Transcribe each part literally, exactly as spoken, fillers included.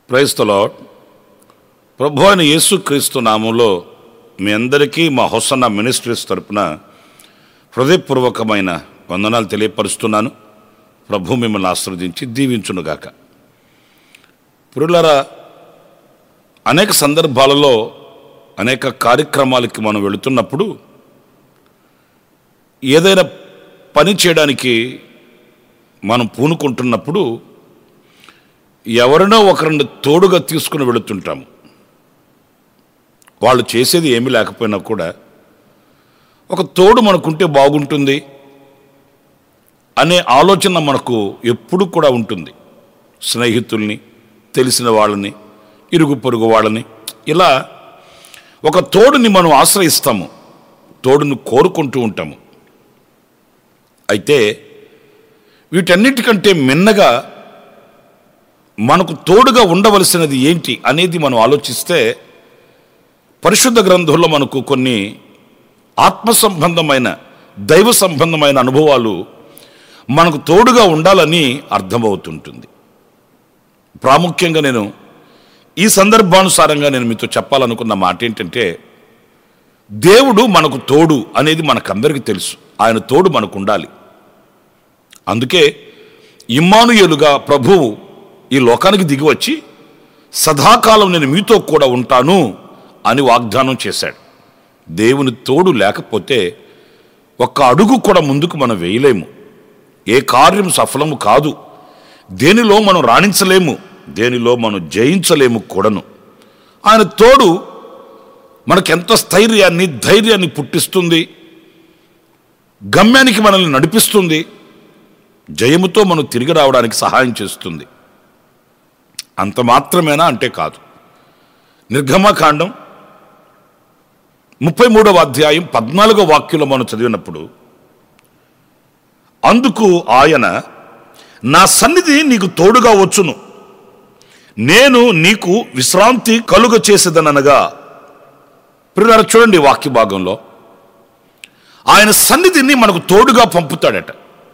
Praise the lord. ప్రభు అయిన యేసుక్రీస్తు నామంలో మీ అందరికీ మా హోసన్న మినిస్ట్రీస్ తరపున హృదయపూర్వకమైన వందనాలు తెలియపరుస్తున్నాను. ప్రభు మిమ్మల్ని ఆశీర్వదించి దీవించునుగాక. ప్రియులారా, అనేక సందర్భాలలో అనేక కార్యక్రమాలకి మనం వెళుతున్నప్పుడు ఏదైనా పని చేయడానికి మనం పూనుకుంటున్నప్పుడు ఎవరినో ఒకరిని తోడుగా తీసుకుని వెళుతుంటాము. వాళ్ళు చేసేది ఏమీ లేకపోయినా కూడా ఒక తోడు మనకుంటే బాగుంటుంది అనే ఆలోచన మనకు ఎప్పుడు కూడా ఉంటుంది. స్నేహితుల్ని, తెలిసిన వాళ్ళని, ఇరుగు పొరుగు వాళ్ళని, ఇలా ఒక తోడుని మనం ఆశ్రయిస్తాము, తోడును కోరుకుంటూ ఉంటాము. అయితే వీటన్నిటికంటే మిన్నగా మనకు తోడుగా ఉండవలసినది ఏంటి అనేది మనం ఆలోచిస్తే పరిశుద్ధ గ్రంథంలో మనకు కొన్ని ఆత్మ సంబంధమైన, దైవ సంబంధమైన అనుభవాలు మనకు తోడుగా ఉండాలని అర్థమవుతుంటుంది. ప్రాముఖ్యంగా నేను ఈ సందర్భానుసారంగా నేను మీతో చెప్పాలనుకున్న మాట ఏంటంటే, దేవుడు మనకు తోడు అనేది మనకందరికీ తెలుసు. ఆయన తోడు మనకు ఉండాలి. అందుకే ఇమ్మానుయేలుగా ప్రభువు ఈ లోకానికి దిగి వచ్చి సదాకాలం నేను మీతో కూడా ఉంటాను అని వాగ్దానం చేశాడు. దేవుని తోడు లేకపోతే ఒక్క అడుగు కూడా ముందుకు మనం వేయలేము. ఏ కార్యం సఫలము కాదు. దేనిలో మనం రాణించలేము, దేనిలో మనం జయించలేము కూడాను. ఆయన తోడు మనకెంత స్థైర్యాన్ని, ధైర్యాన్ని పుట్టిస్తుంది, గమ్యానికి మనల్ని నడిపిస్తుంది, జయముతో మనం తిరిగి రావడానికి సహాయం చేస్తుంది. అంత మాత్రమేనా అంటే కాదు. నిర్గమకాండం ముప్పై మూడవ అధ్యాయం పద్నాలుగో వాక్యంలో మనం చదివినప్పుడు, అందుకు ఆయన, నా సన్నిధి నీకు తోడుగా వచ్చును, నేను నీకు విశ్రాంతి కలుగ చేసేదనగా. ప్రియులారా, చూడండి వాక్య భాగంలో ఆయన సన్నిధిని మనకు తోడుగా పంపుతాడట.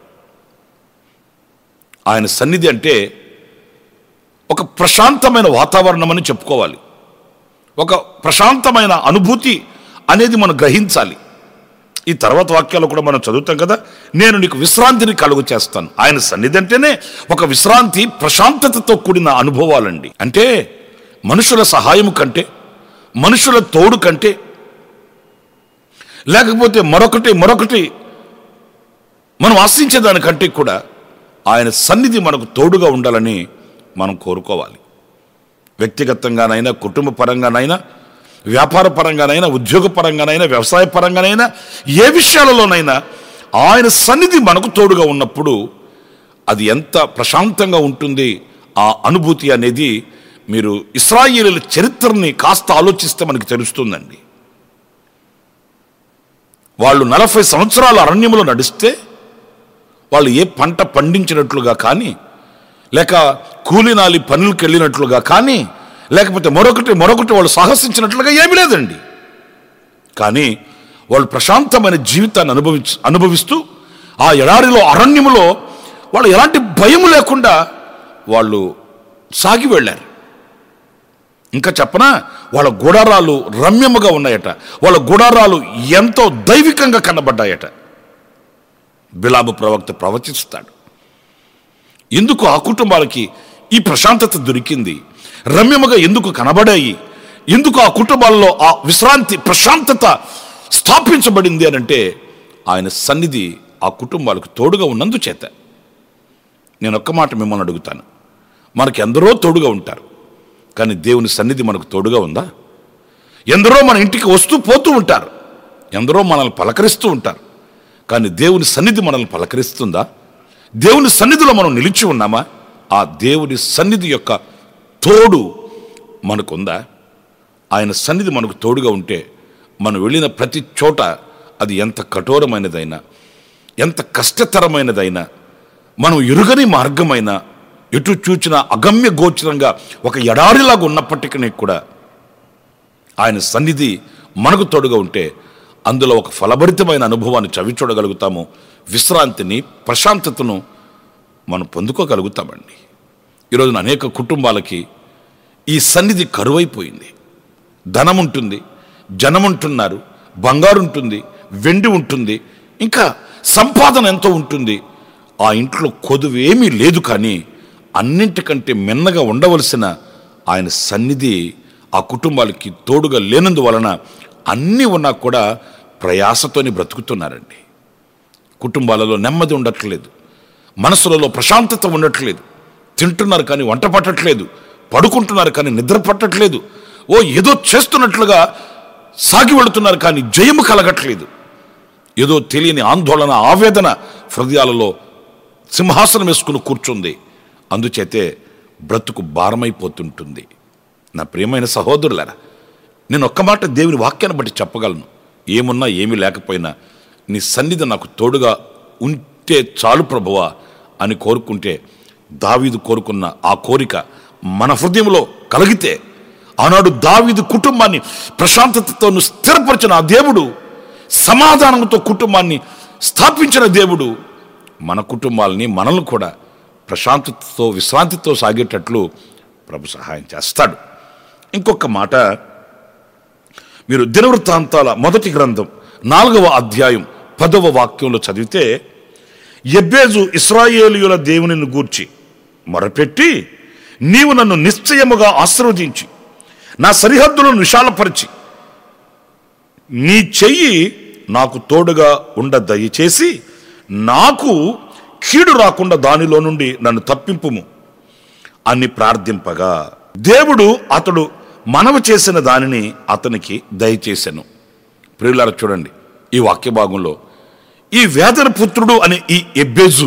ఆయన సన్నిధి అంటే ఒక ప్రశాంతమైన వాతావరణం అని చెప్పుకోవాలి. ఒక ప్రశాంతమైన అనుభూతి అనేది మనం గ్రహించాలి. ఈ తర్వాత వాక్యాలు కూడా మనం చదువుతాం కదా, నేను నీకు విశ్రాంతిని కలుగు చేస్తాను. ఆయన సన్నిధి అంటేనే ఒక విశ్రాంతి, ప్రశాంతతతో కూడిన అనుభవాలండి. అంటే మనుషుల సహాయం కంటే, మనుషుల తోడు కంటే, లేకపోతే మరొకటి మరొకటి మనం ఆశించేదానికంటే కూడా ఆయన సన్నిధి మనకు తోడుగా ఉండాలని మనం కోరుకోవాలి. వ్యక్తిగతంగానైనా, కుటుంబ పరంగానైనా, వ్యాపార పరంగానైనా, ఉద్యోగ పరంగానైనా, వ్యవసాయ పరంగానైనా, ఏ విషయాలలోనైనా ఆయన సన్నిధి మనకు తోడుగా ఉన్నప్పుడు అది ఎంత ప్రశాంతంగా ఉంటుంది ఆ అనుభూతి అనేది మీరు ఇశ్రాయేలీయుల చరిత్రని కాస్త ఆలోచిస్తే మనకు తెలుస్తుందండి. వాళ్ళు నలభై సంవత్సరాల అరణ్యములో నడిస్తే వాళ్ళు ఏ పంట పండించినట్లుగా కానీ, లేక కూలినాలి పనులకు వెళ్ళినట్లుగా కానీ, లేకపోతే మరొకటి మరొకటి వాళ్ళు సాహసించినట్లుగా ఏమీ లేదండి. కానీ వాళ్ళు ప్రశాంతమైన జీవితాన్ని అనుభవి అనుభవిస్తూ ఆ ఎడారిలో, అరణ్యములో వాళ్ళు ఎలాంటి భయం లేకుండా వాళ్ళు సాగి వెళ్ళారు. ఇంకా చెప్పనా, వాళ్ళ గుడారాలు రమ్యముగా ఉన్నాయట. వాళ్ళ గుడారాలు ఎంతో దైవికంగా కనబడ్డాయట. బిలాము ప్రవక్త ప్రవచిస్తాడు, ఎందుకు ఆ కుటుంబాలకి ఈ ప్రశాంతత దొరికింది, రమ్యముగా ఎందుకు కనబడాయి, ఎందుకు ఆ కుటుంబాల్లో ఆ విశ్రాంతి, ప్రశాంతత స్థాపించబడింది అని అంటే ఆయన సన్నిధి ఆ కుటుంబాలకు తోడుగా ఉన్నందుచేత. నేను ఒక్క మాట మిమ్మల్ని అడుగుతాను, మనకు ఎందరో తోడుగా ఉంటారు, కానీ దేవుని సన్నిధి మనకు తోడుగా ఉందా? ఎందరో మన ఇంటికి వస్తూ పోతూ ఉంటారు, ఎందరో మనల్ని పలకరిస్తూ ఉంటారు, కానీ దేవుని సన్నిధి మనల్ని పలకరిస్తుందా? దేవుని సన్నిధిలో మనం నిలిచి ఉన్నామా? ఆ దేవుని సన్నిధి యొక్క తోడు మనకుందా? ఆయన సన్నిధి మనకు తోడుగా ఉంటే మనం వెళ్ళిన ప్రతి చోట అది ఎంత కఠోరమైనదైనా, ఎంత కష్టతరమైనదైనా, మనం ఎరుగని మార్గమైన, ఎటు చూచినా అగమ్య గోచరంగా ఒక ఎడారిలాగా ఉన్నప్పటికీ కూడా ఆయన సన్నిధి మనకు తోడుగా ఉంటే అందులో ఒక ఫలభరితమైన అనుభవాన్ని చవి చూడగలుగుతాము. విశ్రాంతిని, ప్రశాంతతను మనం పొందుకోగలుగుతామండి. ఈరోజున అనేక కుటుంబాలకి ఈ సన్నిధి కరువైపోయింది. ధనం ఉంటుంది, జనం ఉంటున్నారు, బంగారు ఉంటుంది, వెండి ఉంటుంది, ఇంకా సంపాదన ఎంతో ఉంటుంది. ఆ ఇంట్లో కొదువేమీ లేదు. కానీ అన్నింటికంటే మిన్నగా ఉండవలసిన ఆయన సన్నిధి ఆ కుటుంబాలకి తోడుగా లేనందువలన అన్నీ ఉన్నా కూడా ప్రయాసతోని బ్రతుకుతున్నారండి. కుటుంబాలలో నెమ్మది ఉండట్లేదు, మనసులలో ప్రశాంతత ఉండట్లేదు. తింటున్నారు కానీ వంట పట్టట్లేదు, పడుకుంటున్నారు కానీ నిద్ర పట్టట్లేదు. ఓ ఏదో చేస్తున్నట్లుగా సాగి వెళుతున్నారు కానీ జయము కలగట్లేదు. ఏదో తెలియని ఆందోళన, ఆవేదన హృదయాలలో సింహాసనం వేసుకుని కూర్చుంది. అందుచేతే బ్రతుకు భారమైపోతుంటుంది. నా ప్రియమైన సహోదరులారా, నేను ఒక్క మాట దేవుని వాక్యాన్ని బట్టి చెప్పగలను. ఏమున్నా ఏమీ లేకపోయినా నీ సన్నిధి నాకు తోడుగా ఉంటే చాలు ప్రభువా అని కోరుకుంటే, దావీదు కోరుకున్న ఆ కోరిక మన హృదయంలో కలిగితే, ఆనాడు దావీదు కుటుంబాన్ని ప్రశాంతతతో స్థిరపరిచిన ఆ దేవుడు, సమాధానంతో కుటుంబాన్ని స్థాపించిన దేవుడు మన కుటుంబాలని, మనల్ని కూడా ప్రశాంతతతో విశ్రాంతితో సాగేటట్లు ప్రభు సహాయం చేస్తాడు. ఇంకొక మాట, మీరు దినవృత్తాంతాల మొదటి గ్రంథం నాలుగవ అధ్యాయం పదవ వాక్యంలో చదివితే, యెబేజు ఇశ్రాయేలీయుల దేవునిని గూర్చి మొరపెట్టి, నీవు నన్ను నిశ్చయముగా ఆశీర్వదించి నా సరిహద్దులను విశాలపరిచి నీ చెయ్యి నాకు తోడుగా ఉండ దయచేసి నాకు కీడు రాకుండా దానిలో నుండి నన్ను తప్పింపుము అని ప్రార్థింపగా, దేవుడు అతడు మనవి చేసిన దానిని అతనికి దయచేసెను. ప్రియులారా చూడండి, ఈ వాక్య భాగంలో ఈ వేదన పుత్రుడు అనే ఈ యెబేజు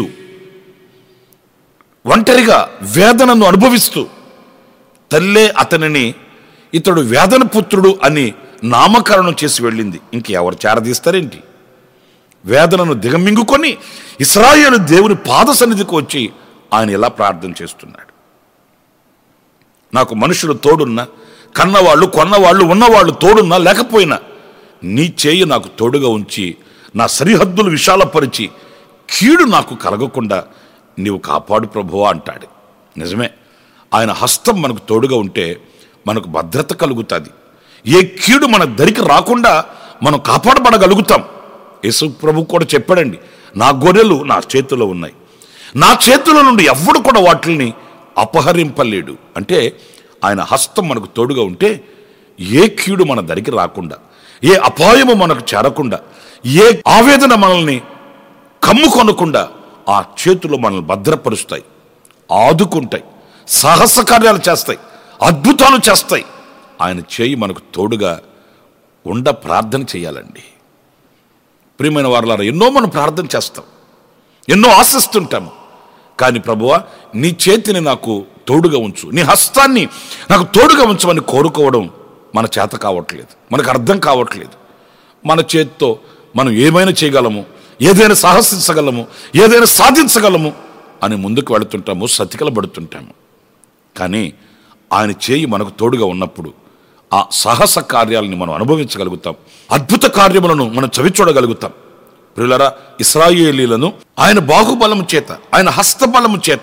ఒంటరిగా వేదనను అనుభవిస్తూ, తల్లే అతనిని ఇతడు వేదన పుత్రుడు అని నామకరణం చేసి వెళ్ళింది. ఇంకెవరు చేరదీస్తారేంటి? వేదనను దిగమింగుకొని ఇశ్రాయేలు దేవుని పాద సన్నిధికి వచ్చి ఆయన ఇలా ప్రార్థన చేస్తున్నాడు. నాకు మనుషులు తోడున్నా, కన్నవాళ్ళు కొన్నవాళ్ళు ఉన్నవాళ్ళు తోడున్నా లేకపోయినా నీ చేయి నాకు తోడుగా ఉంచి నా సరిహద్దులు విశాలపరిచి కీడు నాకు కలగకుండా నీవు కాపాడు ప్రభువా అంటాడు. నిజమే, ఆయన హస్తం మనకు తోడుగా ఉంటే మనకు భద్రత కలుగుతుంది. ఏ కీడు మన దరికి రాకుండా మనం కాపాడబడగలుగుతాం. యేసు ప్రభు కూడా చెప్పాడండి, నా గొర్రెలు నా చేతిలో ఉన్నాయి, నా చేతుల నుండి ఎవ్వడు కూడా వాటిని అపహరింపలేడు. అంటే ఆయన హస్తం మనకు తోడుగా ఉంటే ఏ కీడు మన దరికి రాకుండా, ఏ అపాయము మనకు చేరకుండా, ఏ ఆవేదన మనల్ని కమ్ముకొనకుండా ఆ చేతులు మనల్ని భద్రపరుస్తాయి, ఆదుకుంటాయి, సాహస కార్యాలు చేస్తాయి, అద్భుతాలు చేస్తాయి. ఆయన చేయి మనకు తోడుగా ఉండ ప్రార్థన చేయాలండి. ప్రియమైన వారలారా, ఎన్నో మనం ప్రార్థన చేస్తాం, ఎన్నో ఆశిస్తుంటాము. కానీ ప్రభువా, నీ చేతిని నాకు తోడుగా ఉంచు, నీ హస్తాన్ని నాకు తోడుగా ఉంచమని కోరుకోవడం మన చేత కావట్లేదు, మనకు అర్థం కావట్లేదు. మన చేతితో మనం ఏమైనా చేయగలము, ఏదైనా సాహసించగలము, ఏదైనా సాధించగలము అని ముందుకు వెళుతుంటాము, సతికిలబడుతుంటాము. కానీ ఆయన చేయి మనకు తోడుగా ఉన్నప్పుడు ఆ సాహస కార్యాలని మనం అనుభవించగలుగుతాం, అద్భుత కార్యములను మనం చవిచూడగలుగుతాం. ప్రియులారా, ఇశ్రాయేలీలను ఆయన బాహుబలము చేత, ఆయన హస్తబలము చేత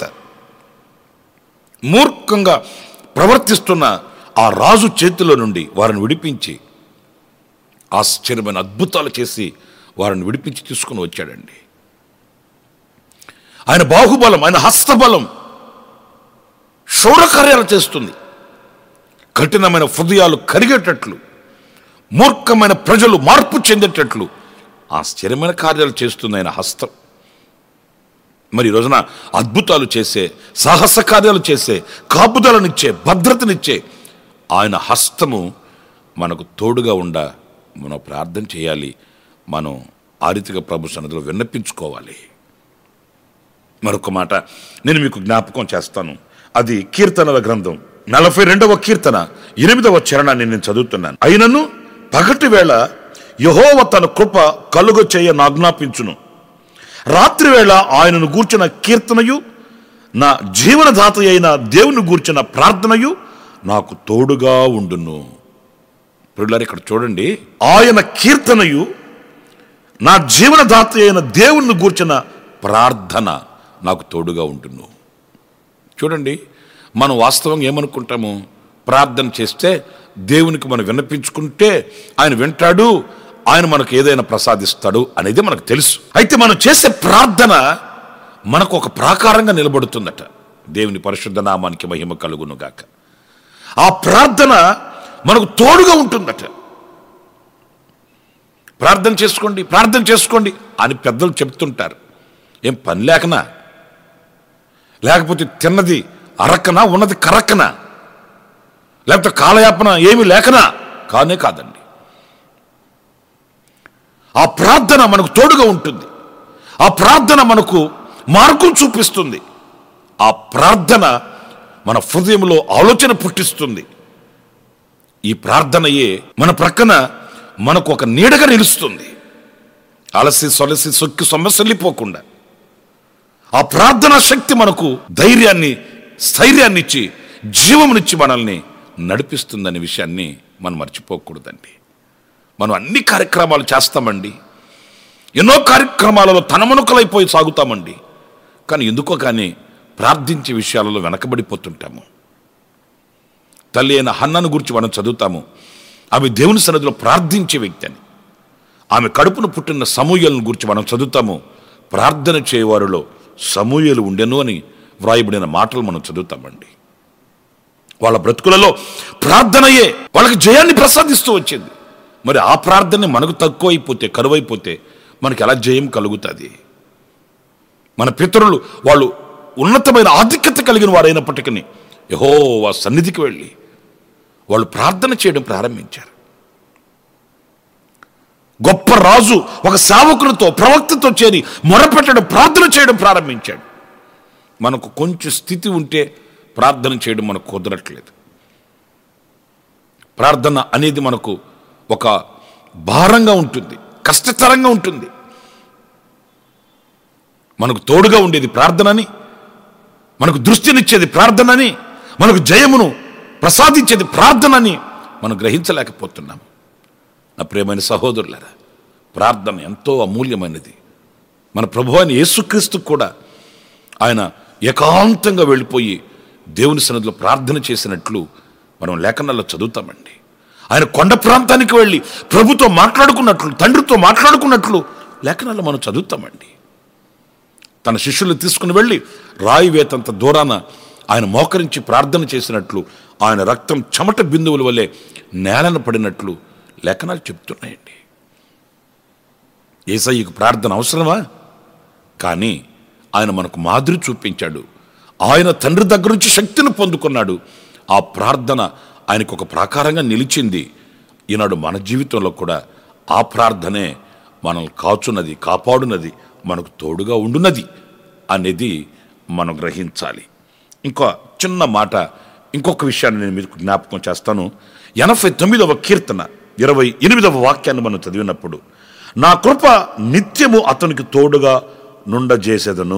మూర్ఖంగా ప్రవర్తిస్తున్న ఆ రాజు చేతిలో నుండి వారిని విడిపించి ఆశ్చర్యమైన అద్భుతాలు చేసి వారిని విడిపించి తీసుకుని వచ్చాడండి. ఆయన బాహుబలం, ఆయన హస్తబలం శౌర్యకార్యాలు చేస్తుంది. కఠినమైన హృదయాలు కరిగేటట్లు, మూర్ఖమైన ప్రజలు మార్పు చెందేటట్లు ఆశ్చర్యమైన కార్యాలు చేస్తుంది ఆయన హస్తం. మరి ఈ రోజున అద్భుతాలు చేసే, సాహస కార్యాలు చేసే, కాపుదలనిచ్చే, భద్రతనిచ్చే ఆయన హస్తము మనకు తోడుగా ఉండ మనం ప్రార్థన చేయాలి. మనం ఆ రీతిగా ప్రభు సన్నిధిలో విన్నపించుకోవాలి. మరొక మాట నేను మీకు జ్ఞాపకం చేస్తాను. అది కీర్తనల గ్రంథం నలభై రెండవ కీర్తన ఎనిమిదవ చరణాన్ని నేను చదువుతున్నాను. అయినను పగటి వేళ యెహోవా తన కృప కలుగ చేయ నాజ్ఞాపించును. రాత్రి వేళ ఆయనను గూర్చిన కీర్తనయు, నా జీవనదాత అయిన దేవుని గూర్చిన ప్రార్థనయు నాకు తోడుగా ఉండును. ప్రియులారా, ఇక్కడ చూడండి, ఆయన కీర్తనయు, నా జీవనదాత అయిన దేవుని గూర్చిన ప్రార్థన నాకు తోడుగా ఉండును. చూడండి, మనం వాస్తవంగా ఏమనుకుంటాము? ప్రార్థన చేస్తే, దేవునికి మనం విన్నపించుకుంటే ఆయన వింటాడు, ఆయన మనకు ఏదైనా ప్రసాదిస్తాడు అనేది మనకు తెలుసు. అయితే మనం చేసే ప్రార్థన మనకు ఒక ప్రాకారంగా నిలబడుతుందట. దేవుని పరిశుద్ధ నామానికి మహిమ కలుగును గాక. ఆ ప్రార్థన మనకు తోడుగా ఉంటుందట. ప్రార్థన చేసుకోండి, ప్రార్థన చేసుకోండి అని పెద్దలు చెప్తుంటారు. ఏం పని లేకనా, లేకపోతే తిన్నది అరక్కనా, ఉన్నది కరక్కనా, లేకపోతే కాలయాపన ఏమి లేకనా? కానే కాదండి. ఆ ప్రార్థన మనకు తోడుగా ఉంటుంది. ఆ ప్రార్థన మనకు మార్గం చూపిస్తుంది. ఆ ప్రార్థన మన హృదయంలో ఆలోచన పుట్టిస్తుంది. ఈ ప్రార్థనయే మన ప్రక్కన మనకు ఒక నీడగా నిలుస్తుంది. అలసి సొలసి సొక్కి సొమ్మసల్లిపోకుండా ఆ ప్రార్థనా శక్తి మనకు ధైర్యాన్ని, స్థైర్యాన్ని ఇచ్చి, జీవమునిచ్చి మనల్ని నడిపిస్తుందనే విషయాన్ని మనం మర్చిపోకూడదండి. మనం అన్ని కార్యక్రమాలు చేస్తామండి, ఎన్నో కార్యక్రమాలలో తనమనుకలైపోయి సాగుతామండి. కానీ ఎందుకో కానీ ప్రార్థించే విషయాలలో వెనకబడిపోతుంటాము. తల్లి అయిన హన్నను గురించి మనం చదువుతాము. ఆమె దేవుని సన్నిధిలో ప్రార్థించే వ్యక్తి అని. ఆమె కడుపును పుట్టిన సమూయేలును గురించి మనం చదువుతాము. ప్రార్థన చేయవారిలో సమూయేలు ఉండెను అని వ్రాయబడిన మాటలు మనం చదువుతామండి. వాళ్ళ బ్రతుకులలో ప్రార్థనయే వాళ్ళకి జయాన్ని ప్రసాదిస్తూ వచ్చింది. మరి ఆ ప్రార్థన మనకు తక్కువ అయిపోతే, కరువైపోతే మనకి ఎలా జయం కలుగుతుంది? మన పితరులు వాళ్ళు ఉన్నతమైన ఆధిక్యత కలిగిన వారైనప్పటికీ యెహోవా సన్నిధికి వెళ్ళి వాళ్ళు ప్రార్థన చేయడం ప్రారంభించారు. గొప్ప రాజు ఒక సేవకులతో, ప్రవక్తతో చేరి మొరపెట్టడం, ప్రార్థన చేయడం ప్రారంభించాడు. మనకు కొంచెం స్థితి ఉంటే ప్రార్థన చేయడం మనకు కుదరట్లేదు. ప్రార్థన అనేది మనకు ఒక భారంగా ఉంటుంది, కష్టతరంగా ఉంటుంది. మనకు తోడుగా ఉండేది ప్రార్థనని, మనకు దృష్టినిచ్చేది ప్రార్థనని, మనకు జయమును ప్రసాదించేది ప్రార్థనని మనం గ్రహించలేకపోతున్నాము. నా ప్రియమైన సహోదరులారా, ప్రార్థన ఎంతో అమూల్యమైనది. మన ప్రభువు అయిన యేసుక్రీస్తు కూడా ఆయన ఏకాంతంగా వెళ్ళిపోయి దేవుని సన్నిధిలో ప్రార్థన చేసినట్లు మనం లేఖనాల్లో చదువుతామండి. ఆయన కొండ ప్రాంతానికి వెళ్ళి ప్రభుతో మాట్లాడుకున్నట్లు, తండ్రితో మాట్లాడుకున్నట్లు లేఖనాల్లో మనం చదువుతామండి. తన శిష్యులు తీసుకుని వెళ్ళి రాయి వేతంత దూరాన ఆయన మోకరించి ప్రార్థన చేసినట్లు, ఆయన రక్తం చెమట బిందువుల వల్లే నేలన పడినట్లు లేఖనాలు చెప్తున్నాయండి. యేసయ్యకు ప్రార్థన అవసరమా? కానీ ఆయన మనకు మాదిరి చూపించాడు. ఆయన తండ్రి దగ్గర నుంచి శక్తిని పొందుకున్నాడు. ఆ ప్రార్థన ఆయనకు ఒక ప్రాకారంగా నిలిచింది. ఈనాడు మన జీవితంలో కూడా ఆ ప్రార్థనే మనల్ని కాచున్నది, కాపాడునది, మనకు తోడుగా ఉండున్నది అనేది మనం గ్రహించాలి. ఇంకో చిన్న మాట, ఇంకొక విషయాన్ని నేను మీకు జ్ఞాపకం చేస్తాను. ఎనభై తొమ్మిదవ కీర్తన ఇరవై ఎనిమిదవ వాక్యాన్ని మనం చదివినప్పుడు, నా కృప నిత్యము అతనికి తోడుగా నుండజేసేదను.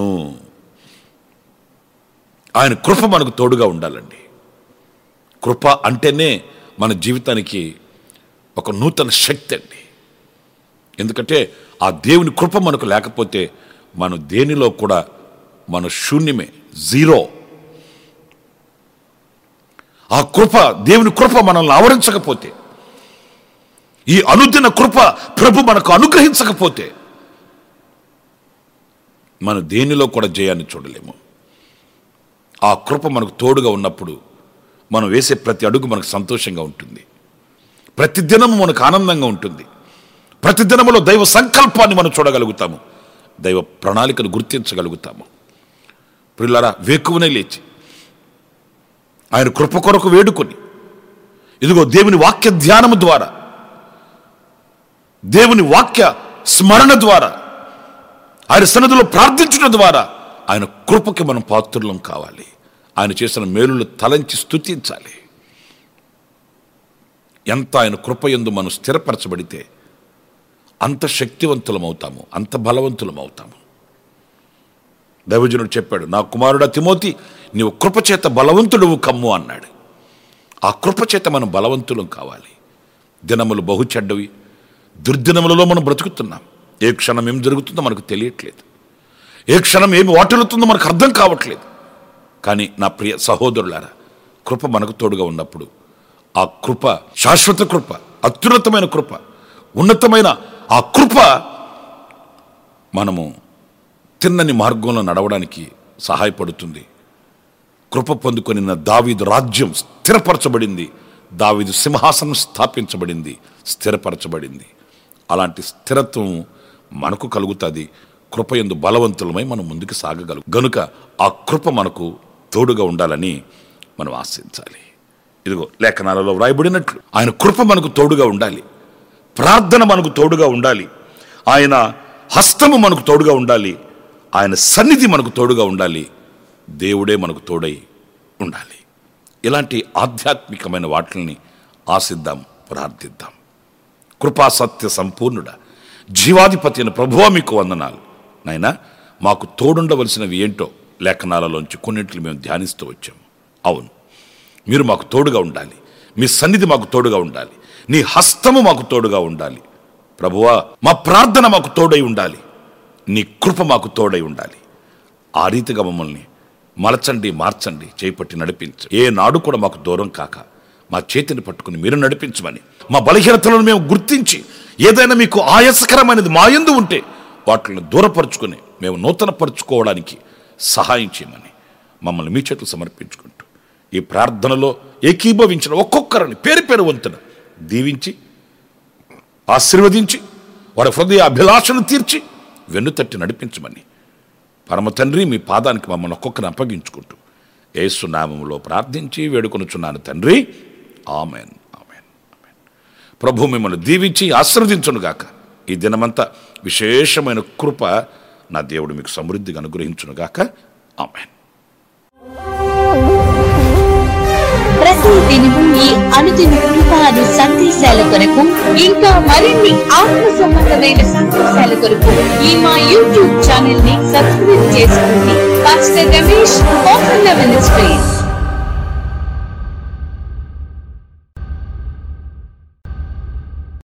ఆయన కృప మనకు తోడుగా ఉండాలండి. కృప అంటేనే మన జీవితానికి ఒక నూతన శక్తి అండి. ఎందుకంటే ఆ దేవుని కృప మనకు లేకపోతే మనం దేనిలో కూడా మన శూన్యమే, జీరో. ఆ కృప, దేవుని కృప మనల్ని ఆవరించకపోతే, ఈ అనుదిన కృప ప్రభు మనకు అనుగ్రహించకపోతే మనం దేనిలో కూడా జయాన్ని చూడలేము. ఆ కృప మనకు తోడుగా ఉన్నప్పుడు మనం వేసే ప్రతి అడుగు మనకు సంతోషంగా ఉంటుంది, ప్రతి దినము మనకు ఆనందంగా ఉంటుంది, ప్రతి దినములో దైవ సంకల్పాన్ని మనం చూడగలుగుతాము, దైవ ప్రణాళికను గుర్తించగలుగుతాము. ప్రియులారా, వేకువనే లేచి ఆయన కృప కొరకు వేడుకొని, ఇదిగో దేవుని వాక్య ధ్యానము ద్వారా, దేవుని వాక్య స్మరణ ద్వారా, ఆయన సన్నిధిలో ప్రార్థించడం ద్వారా ఆయన కృపకి మనం పాత్రులం కావాలి. ఆయన చేసిన మేలులు తలంచి స్తుతించాలి. ఎంత ఆయన కృప యందు మనం స్థిరపరచబడితే అంత శక్తివంతులం అవుతాము, అంత బలవంతులం అవుతాము. దైవజనుడు చెప్పాడు, నా కుమారుడా తిమోతి, నీవు కృపచేత బలవంతుడువు కమ్ము అన్నాడు. ఆ కృపచేత మనం బలవంతులం కావాలి. దినములు బహు చెడ్డవి, దుర్దినములలో మనం బ్రతుకుతున్నాం. ఏ క్షణం ఏం జరుగుతుందో మనకు తెలియట్లేదు, ఏ క్షణం ఏమి వాటిల్లుతుందో మనకు అర్థం కావట్లేదు. కానీ నా ప్రియ సహోదరులారా, కృప మనకు తోడుగా ఉన్నప్పుడు ఆ కృప శాశ్వత కృప, అత్యున్నతమైన కృప, ఉన్నతమైన ఆ కృప మనము తిన్నని మార్గంలో నడవడానికి సహాయపడుతుంది. కృప పొందుకొని దావీదు రాజ్యం స్థిరపరచబడింది, దావీదు సింహాసనం స్థాపించబడింది, స్థిరపరచబడింది. అలాంటి స్థిరత్వం మనకు కలుగుతుంది. కృప యందు బలవంతులమై మనం ముందుకు సాగగలం. గనుక ఆ కృప మనకు తోడుగా ఉండాలని మనం ఆశించాలి. ఇదిగో లేఖనాలలో వ్రాయబడినట్లు ఆయన కృప మనకు తోడుగా ఉండాలి, ప్రార్థన మనకు తోడుగా ఉండాలి, ఆయన హస్తము మనకు తోడుగా ఉండాలి, ఆయన సన్నిధి మనకు తోడుగా ఉండాలి, దేవుడే మనకు తోడై ఉండాలి. ఇలాంటి ఆధ్యాత్మికమైన వాటిని ఆశిద్దాం, ప్రార్థిద్దాం. కృపా సత్య సంపూర్ణుడ, జీవాధిపతి అయిన ప్రభువా మీకు వందనాలు. నాయనా, మాకు తోడుండవలసినవి ఏంటో లేఖనాలలోంచి కొన్నింటిని మేము ధ్యానిస్తూ వచ్చాము. అవును, మీరు మాకు తోడుగా ఉండాలి, మీ సన్నిధి మాకు తోడుగా ఉండాలి, నీ హస్తము మాకు తోడుగా ఉండాలి. ప్రభువా, మా ప్రార్థన మాకు తోడై ఉండాలి, నీ కృప మాకు తోడై ఉండాలి. ఆ రీతిగా మమ్మల్ని మలచండి, మార్చండి, చేపట్టి నడిపించ ఏ నాడు కూడా మాకు దూరం కాక మా చేతిని పట్టుకుని మీరు నడిపించమని, మా బలహీనతలను మేము గుర్తించి ఏదైనా మీకు ఆయాసకరమైనది మా యందు ఉంటే వాటిని దూరపరుచుకొని మేము నూతన పరుచుకోవడానికి సహాయం చేయమని మమ్మల్ని మీ చేతులు సమర్పించుకుంటూ ఈ ప్రార్థనలో ఏకీభవించిన ఒక్కొక్కరిని పేరు పేరు వంతున దీవించి ఆశీర్వదించి వారి హృదయ అభిలాషను తీర్చి వెన్నుతట్టి నడిపించమని పరమ తండ్రి మీ పాదానికి మమ్మల్ని ఒక్కొక్కరిని అప్పగించుకుంటూ యేసు నామములో ప్రార్థించి వేడుకొనుచున్నాను తండ్రి. Amen, amen, amen. ప్రభు మిమ్మల్ని దీవించి ఆశీర్వదించునుగాక. ఈ దినమంతా విశేషమైన కృప నా దేవుడు మీకు సమృద్ధిగా అనుగ్రహించునుగాక. ఆమెన్. ప్రతి దినము ఈ అనుదిన కృపాను సందేశాల కొరకు, ఇంకా మరిన్ని ఆత్మ సంబంధమైన సందేశాల కొరకు ఈ మా యూట్యూబ్ ఛానల్ ని సబ్స్క్రైబ్ చేసుకోండి. Pastor Ramesh ministries.